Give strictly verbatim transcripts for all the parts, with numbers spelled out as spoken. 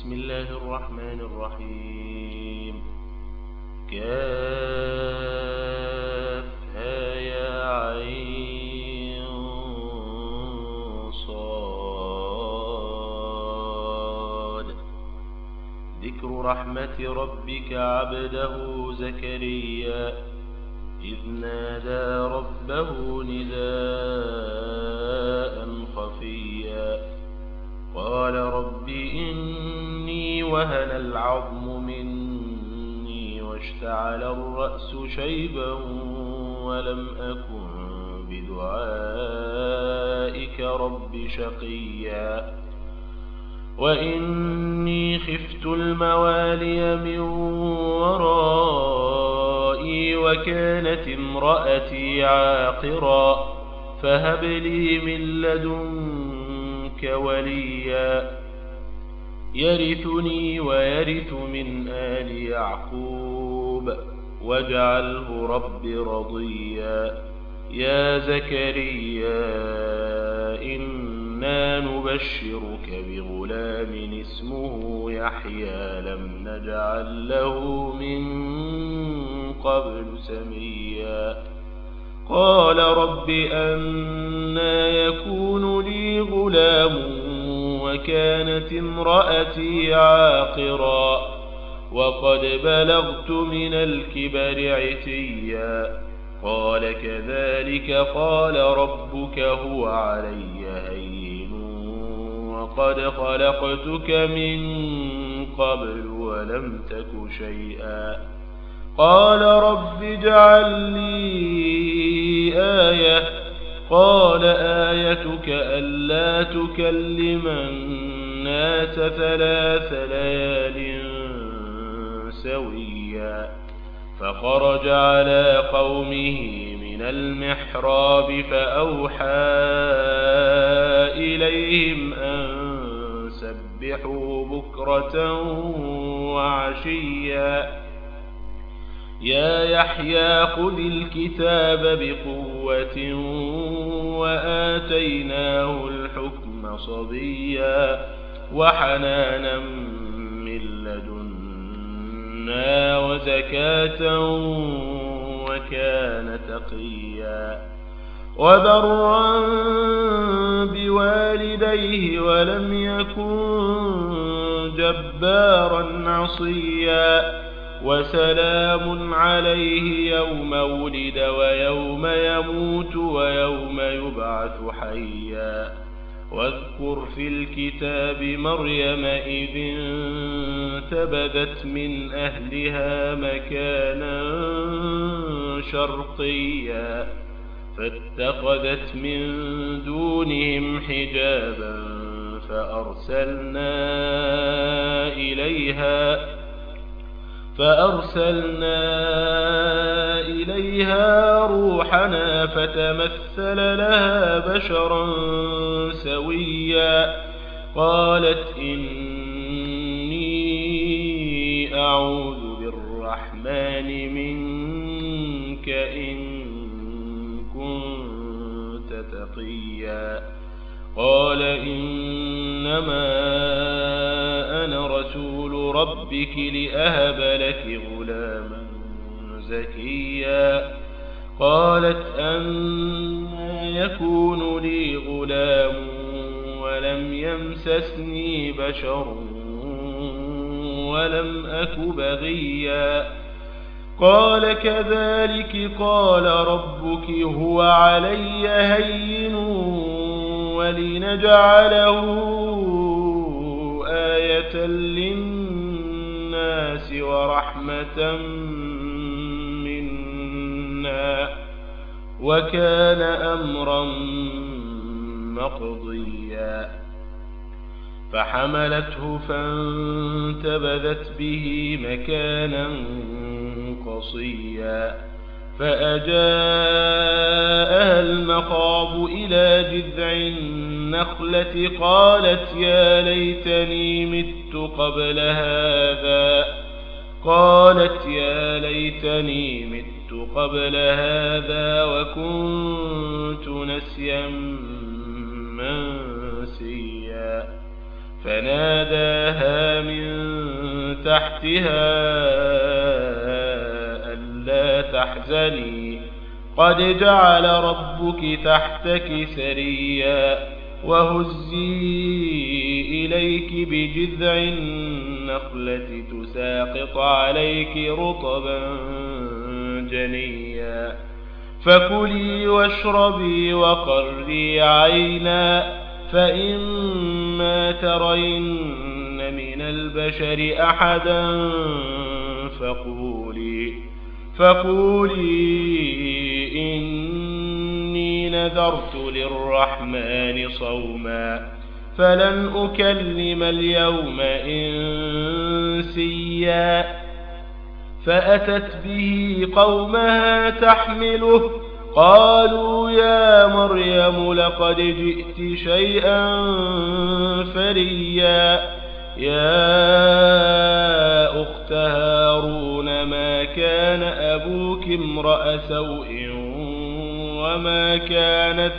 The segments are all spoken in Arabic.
بسم الله الرحمن الرحيم. كافها يا عين صاد. ذكر رحمة ربك عبده زكريا إذ نادى ربه نداء خفيا قال رب إني وهن العظم مني واشتعل الرأس شيبا ولم أكن بدعائك رب شقيا وإني خفت الموالي من ورائي وكانت امرأتي عاقرا فهب لي من لدنك وليا يرثني ويرث من آل يعقوب واجعله رب رضيا. يا زكريا إنا نبشرك بغلام اسمه يحيى لم نجعل له من قبل سميا قال رب أنى يكون لي غلام وكانت امرأتي عاقرا وقد بلغت من الكبر عتيا قال كذلك قال ربك هو علي هين وقد خلقتك من قبل ولم تك شيئا قال رب اجعل لي آية قال آيتك ألا تكلم الناس ثلاث ليال سويا فخرج على قومه من المحراب فأوحى إليهم أن سبحوا بكرة وعشيا يا يحيى خذ الكتاب بقوة وآتيناه الحكم صبيا وحنانا من لدنا وزكاة وكان تقيا وبرا بوالديه ولم يكن جبارا عصيا وسلام عليه يوم ولد ويوم يموت ويوم يبعث حيا واذكر في الكتاب مريم إذ انتبذت من أهلها مكانا شرقيا فاتخذت من دونهم حجابا فأرسلنا إليها فأرسلنا إليها روحنا فتمثل لها بشرا سويا قالت إني أعوذ بالرحمن منك إن كنت تقيا قال إنما أنا رسول ربك لأهب لك غلاما زكيا قالت أنى يكون لي غلام ولم يمسسني بشر ولم أك بغيا قال كذلك قال ربك هو علي هين ولنجعله آية للناس ورحمة منا وكان أمرا مقضيا فحملته فانتبذت به مكانا قصيا فأجاءها المخاض إلى جذع النخلة قالت يا ليتني مت قبل هذا قالت يا ليتني مت قبل هذا وكنت نسيا منسيا فناداها من تحتها ألا تحزني قد جعل ربك تحتك سريا وهزي إليك بجذع النخلة تساقط عليك رطبا جنيا فكلي واشربي وقري عينا فإما ترين من البشر أحدا فقولي فقولي إني نذرت للرحمن صوما فلن أكلم اليوم إنسيا فأتت به قومها تحمله قالوا يا مريم لقد جئت شيئا فريا يا أخت هارون ما كان أبوك امرأ سوء وما كانت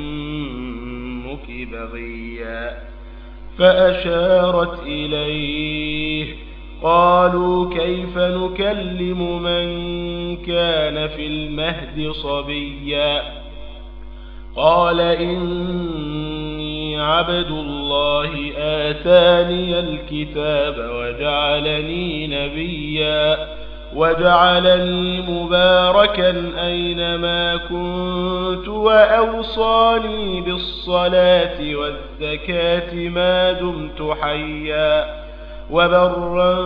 أمك بغيا فأشارت إليه قالوا كيف نكلم من كان في المهد صبيا قال إني عبد الله آتاني الكتاب وجعلني نبيا وجعلني مباركا أينما كنت وأوصاني بالصلاة والزكاة ما دمت حيا وبرا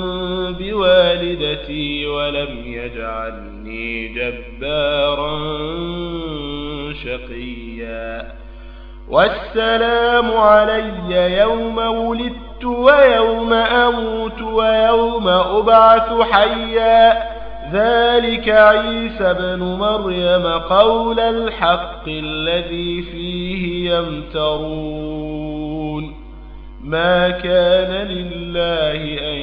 بوالدتي ولم يجعلني جبارا شقيا والسلام علي يوم ولدت ويوم أموت ويوم أبعث حيا ذلك عيسى بن مريم قول الحق الذي فيه يمترون ما كان لله أن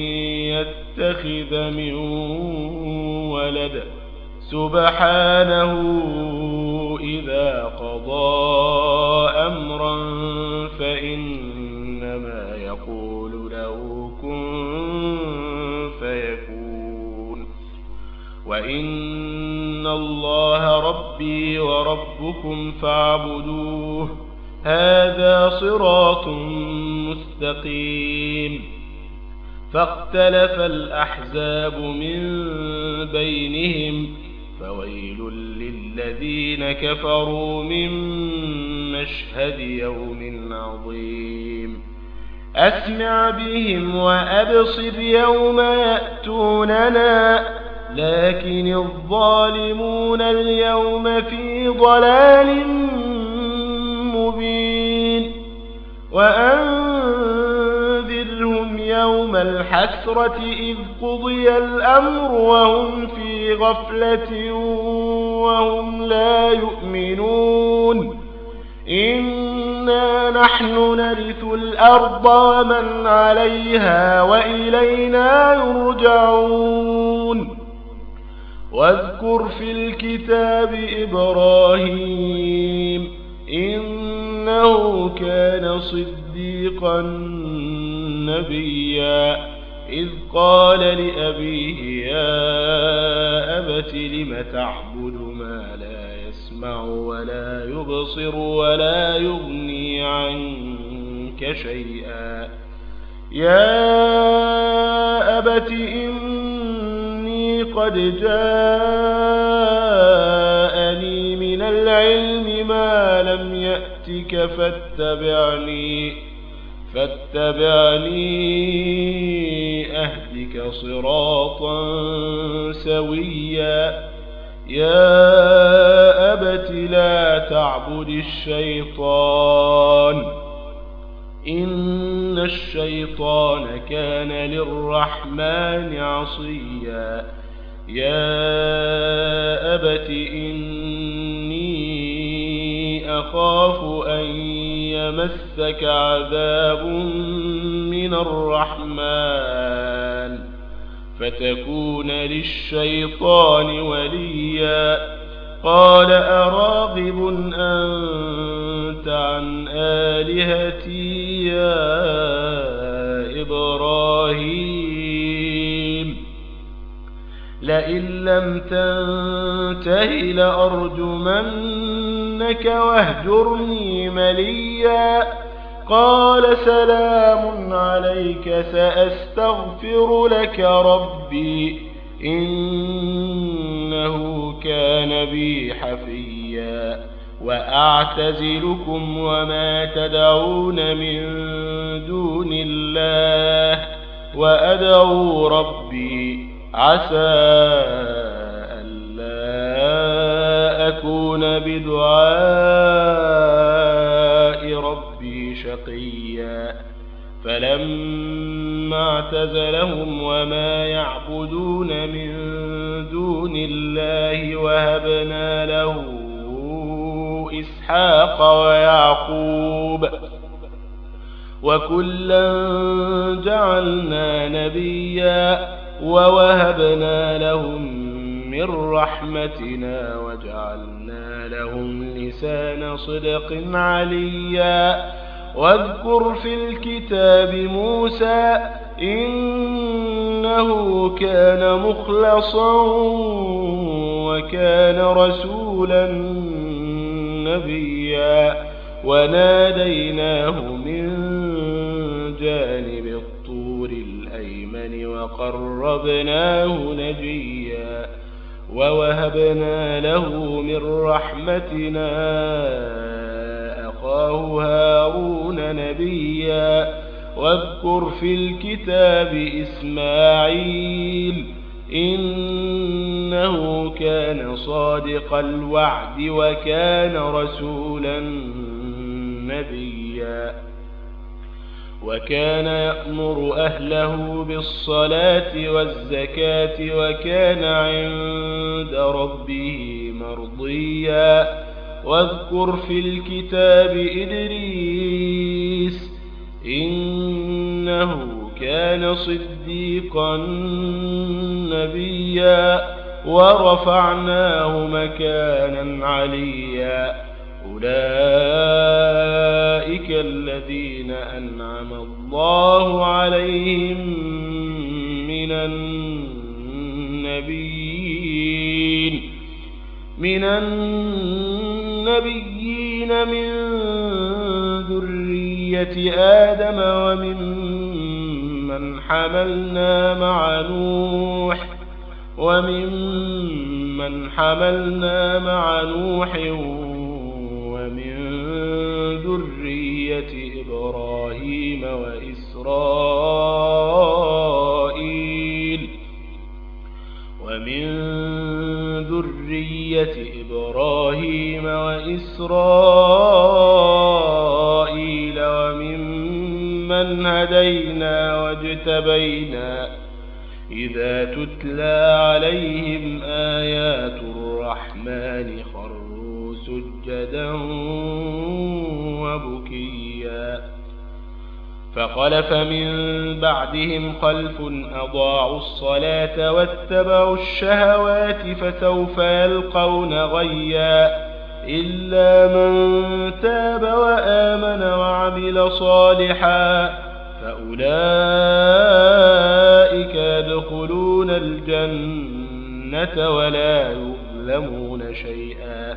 يتخذ من ولد سبحانه إذا قضى أمرا فإنما يقول له كن فيكون وإن الله ربي وربكم فاعبدوه هذا صراط مستقيم فاختلف الأحزاب من بينهم فويل للذين كفروا من مشهد يوم عظيم أسمع بهم وأبصر يوم يأتوننا لكن الظالمون اليوم في ضلال مبين وأنذرهم يوم الحسرة إذ قضي الأمر وهم في غفلة وهم لا يؤمنون إنا نحن نرث الأرض ومن عليها وإلينا يرجعون واذكر في الكتاب إبراهيم إنه كان صديقا نبيا إذ قال لأبيه يا أبت لم تعبد ما لا يسمع ولا يبصر ولا يغني عنك شيئا يا أبت إني قد جاءني من العلم ما لم يأتك فاتبعني فاتبعني أهدك صراطا سويا يا أبت لا تعبد الشيطان إن الشيطان كان للرحمن عصيا يا أبت إني أخاف أن يمسك عذاب من الرحمن فتكون للشيطان وليا قال أراغب أنت عن آلهتي يا إبراهيم لئن لم تنته لأرجمنك واهجرني مليا قال سلام عليك سأستغفر لك ربي إنه كان بي حفيا وأعتزلكم وما تدعون من دون الله وأدعو ربي عسى ألا أكون بدعاء ربي شقيا فلما اعتزلهم وما يعبدون من دون الله وهبنا له إسحاق ويعقوب وكلا جعلنا نبيا ووهبنا لهم من رحمتنا وجعلنا لهم لسان صدق عليا واذكر في الكتاب موسى إنه كان مخلصا وكان رسولا نبيا وناديناه من جانب الطور الأيمن وقربناه نجيا ووهبنا له من رحمتنا أخاه هارون نبيا واذكر في الكتاب إسماعيل إنه كان صادق الوعد وكان رسولا نبيا وكان يأمر أهله بالصلاة والزكاة وكان عند ربه مرضيا واذكر في الكتاب إدريس إنه كان صديقا نبيا ورفعناه مكانا عليا أولئك الذين أنعم الله عليهم من النبيين من النبيين من ذرية آدم وممن حملنا مع نوح وممن حملنا مع نوح ومن ذرية إبراهيم وإسرائيل ومن ذرية إبراهيم وإسرائيل وممن هدينا واجتبينا إذا تتلى عليهم آيات الرحمن خروا سجدا وبكيا فخلف من بعدهم خلف أضاعوا الصلاة واتبعوا الشهوات فسوف يلقون غيا إلا من تاب وآمن وعمل صالحا فأولئك يدخلون الجنة ولا يظلمون شيئا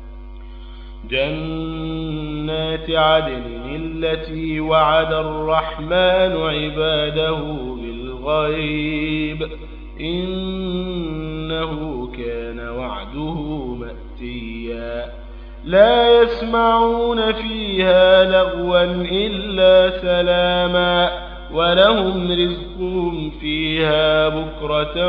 جنات عدن التي وعد الرحمن عباده بالغيب إنه كان وعده مأتيا لا يسمعون فيها لغوا إلا سلاما ولهم رزقهم فيها بكرة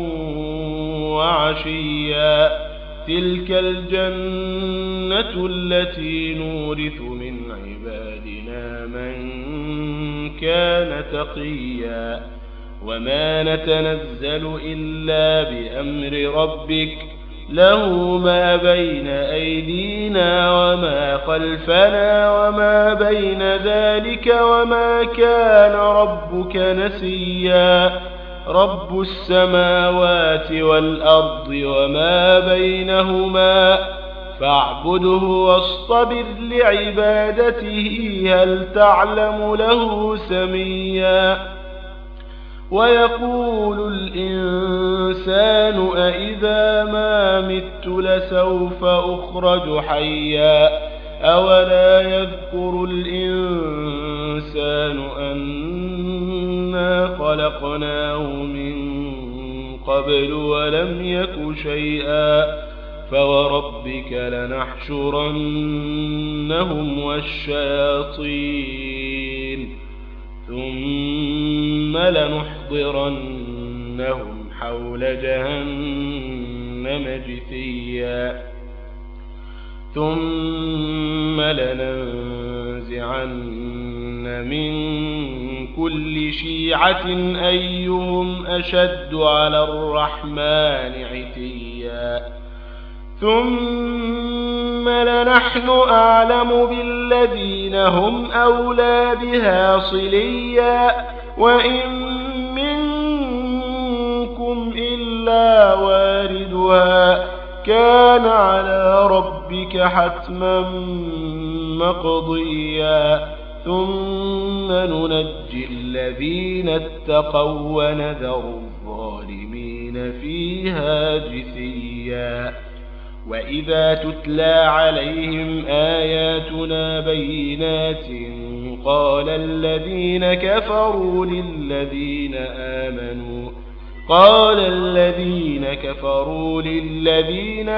وعشيا تلك الجنة التي نورث من عبادنا من كان تقيا وما نتنزل إلا بأمر ربك له ما بين أيدينا وما خلفنا وما بين ذلك وما كان ربك نسيا رب السماوات والأرض وما بينهما فاعبده واصطبر لعبادته هل تعلم له سميا ويقول الإنسان أإذا ما مت لسوف أخرج حيا أولا يذكر الإنسان أنا خلقناه من قبل ولم يك شيئا فوربك لنحشرنهم والشياطين ثم لنحضرنهم حول جهنم جثيا ثم لننزعن من كل شيعة أيهم أشد على الرحمن عتيا ثم لنحن أعلم بالذين هم أولى بها صليا وإن منكم إلا واردها كان على ربك حتما مقضيا ثم ننجي الذين اتقوا ونذر الظالمين فيها جثيا وإذا تتلى عليهم آياتنا بينات قال الذين كفروا للذين آمنوا قال الذين كفروا للذين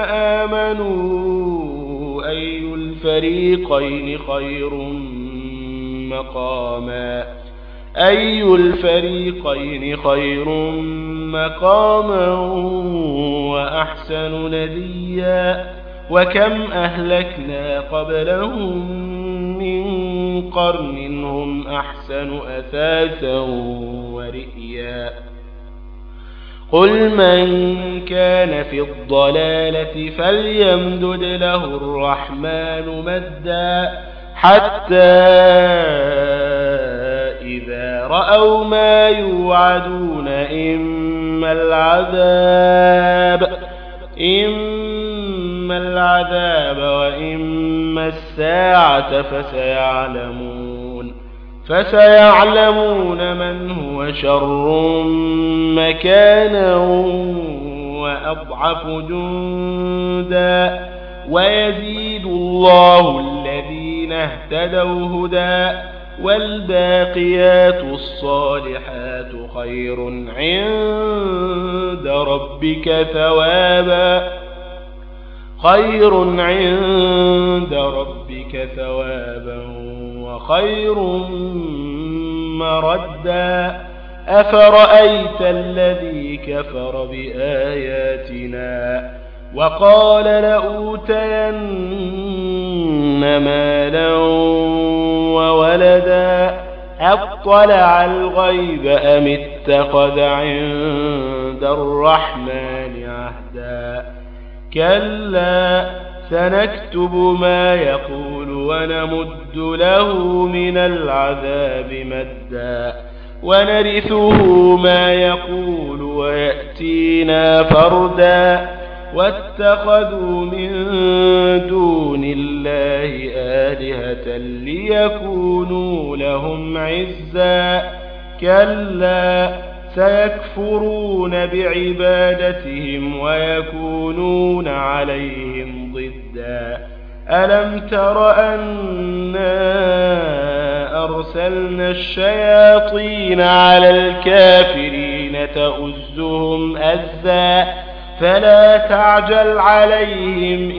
آمنوا أي الفريقين خير مقاما أي الفريقين خير مقاما وأحسن نديا وكم أهلكنا قبلهم من قرن هم أحسن أثاثا ورئيا قل من كان في الضلالة فليمدد له الرحمن مدا حتى إذا رأوا ما يوعدون إما العذاب إما العذاب وإما الساعة فسيعلمون فسيعلمون من هو شر مكانا وأضعف جندا ويزيد الله الذين اهتدوا هدى والباقيات الصالحات خير عند ربك ثوابا خير عند ربك ثوابا وخير مردا أفرأيت الذي كفر بآياتنا وقال لأوتين مالا وولدا أطلع الغيب أم اتخذ عند الرحمن عهدا كلا سنكتب ما يقول ونمد له من العذاب مدا ونرثه ما يقول ويأتينا فردا واتخذوا من دون الله آلهة ليكونوا لهم عزا كلا سيكفرون بعبادتهم ويكونون عليهم ضدا ألم تر أنا أرسلنا الشياطين على الكافرين تؤزهم أزا فلا تعجل عليهم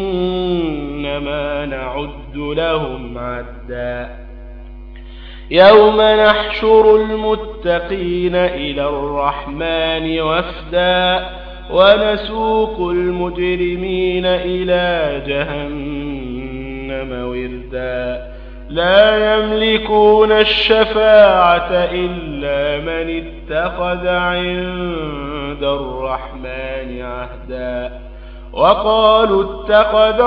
إنما نعد لهم عدا يوم نحشر المتقين إلى الرحمن وفدا ونسوق المجرمين إلى جهنم وردا لا يملكون الشفاعة إلا من اتخذ عند الرحمن عهدا وقالوا اتخذ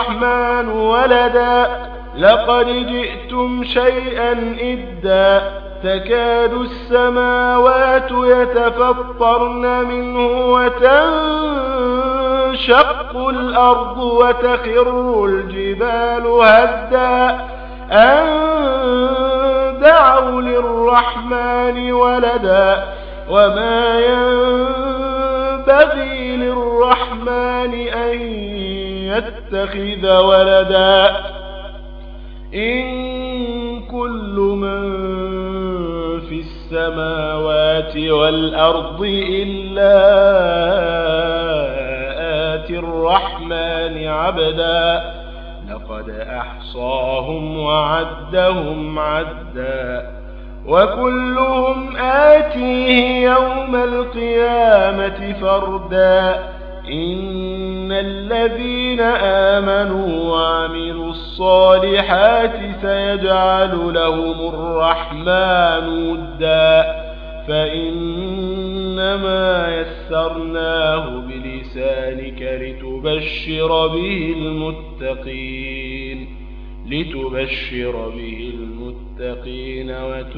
الرحمن ولدا لقد جئتم شيئا إدا تكاد السماوات يتفطرن منه وتنشق الأرض وتخر الجبال هدا أن دعوا للرحمن ولدا وما ينبغي للرحمن أن يتخذ ولدا إن كل من في السماوات والأرض إلا آتي الرحمن عبدا لقد أحصاهم وعدهم عدا وكلهم آتيه يوم القيامة فردا إن الذين آمنوا وعملوا الصالحات سيجعل لهم الرحمن ودا فإنما يسرناه بلسانك لتبشر به المتقين لتبشر به المتقين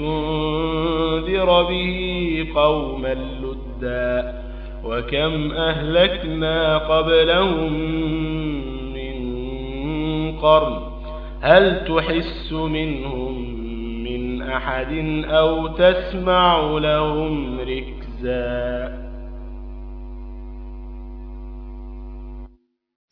وتنذر به قوما لدا وكم أهلكنا قبلهم من قرن هل تحس منهم من أحد أو تسمع لهم ركزا